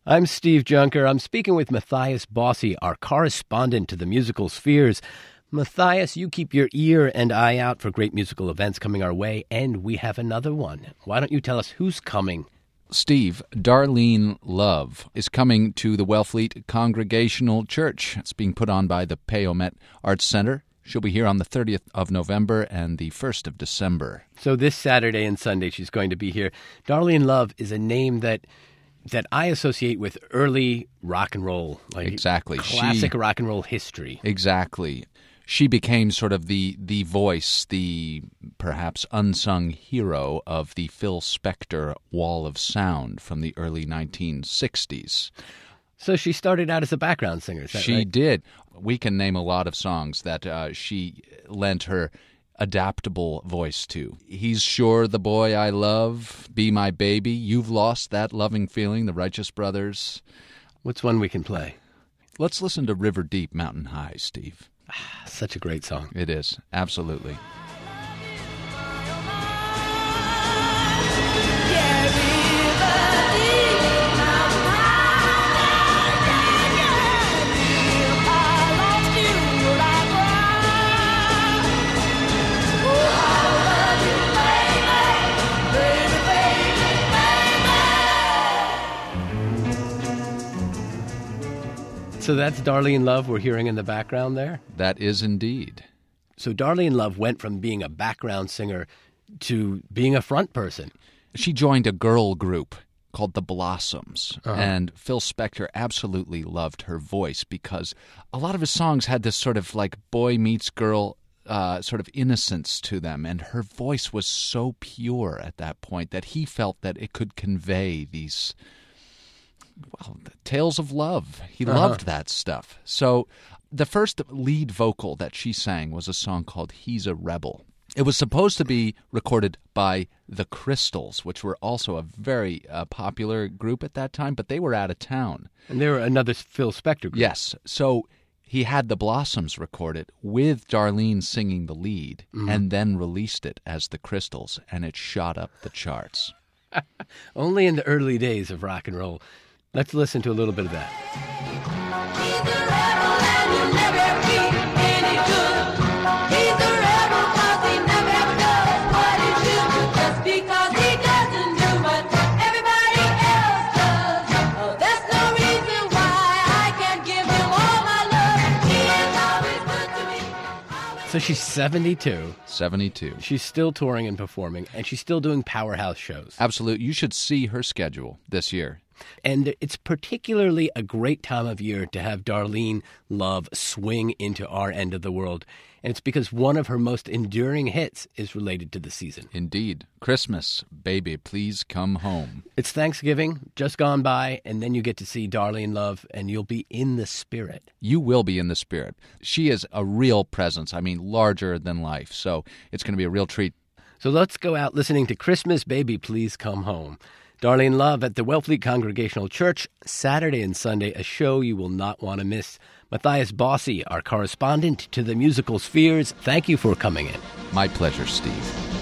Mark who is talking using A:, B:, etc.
A: I'm Steve Junker. I'm speaking with Matthias Bossi, our correspondent to the musical spheres. Matthias, you keep your ear and eye out for great musical events coming our way, and we have another one. Why don't you tell us who's coming?
B: Steve, Darlene Love is coming to the Wellfleet Congregational Church. It's being put on by the Payomet Arts Center. She'll be here on the 30th of November and the 1st of December.
A: So this Saturday and Sunday she's going to be here. Darlene Love is a name that I associate with early rock and roll. Like
B: exactly.
A: Classic rock and roll history.
B: Exactly. She became sort of the voice, the perhaps unsung hero of the Phil Spector Wall of Sound from the early 1960s.
A: So she started out as a background singer, is that
B: She
A: right?
B: did. We can name a lot of songs that she lent her adaptable voice to. He's Sure the Boy I Love, Be My Baby, You've Lost That Loving Feeling, The Righteous Brothers.
A: What's one we can play?
B: Let's listen to River Deep, Mountain High, Steve.
A: Such a great song.
B: It is, absolutely.
A: So that's Darlene Love we're hearing in the background there?
B: That is indeed.
A: So Darlene Love went from being a background singer to being a front person.
B: She joined a girl group called The Blossoms, and Phil Spector absolutely loved her voice because a lot of his songs had this sort of like boy meets girl sort of innocence to them, and her voice was so pure at that point that he felt that it could convey these tales of love. He loved that stuff. So the first lead vocal that she sang was a song called He's a Rebel. It was supposed to be recorded by the Crystals, which were also a very popular group at that time, but they were out of town.
A: And they were another Phil Spector group.
B: Yes. So he had the Blossoms record it with Darlene singing the lead and then released it as the Crystals, and it shot up the charts.
A: Only in the early days of rock and roll. Let's listen to a little bit of that.
C: He's a rebel and he'll never be any good. He's a rebel 'cause he never does what he should do. Just because he doesn't do what everybody else does. Oh, there's no reason why I can't give him all my love. He is always good to me.
A: So she's 72.
B: 72.
A: She's still touring and performing, and she's still doing powerhouse shows.
B: Absolutely. You should see her schedule this year.
A: And it's particularly a great time of year to have Darlene Love swing into our end of the world. And it's because one of her most enduring hits is related to the season.
B: Indeed. Christmas, Baby, Please Come Home.
A: It's Thanksgiving, just gone by, and then you get to see Darlene Love, and you'll be in the spirit.
B: You will be in the spirit. She is a real presence. I mean, larger than life. So it's going to be a real treat.
A: So let's go out listening to Christmas, Baby, Please Come Home. Darlene Love at the Wellfleet Congregational Church, Saturday and Sunday, a show you will not want to miss. Matthias Bossi, our correspondent to the musical spheres, thank you for coming in.
B: My pleasure, Steve.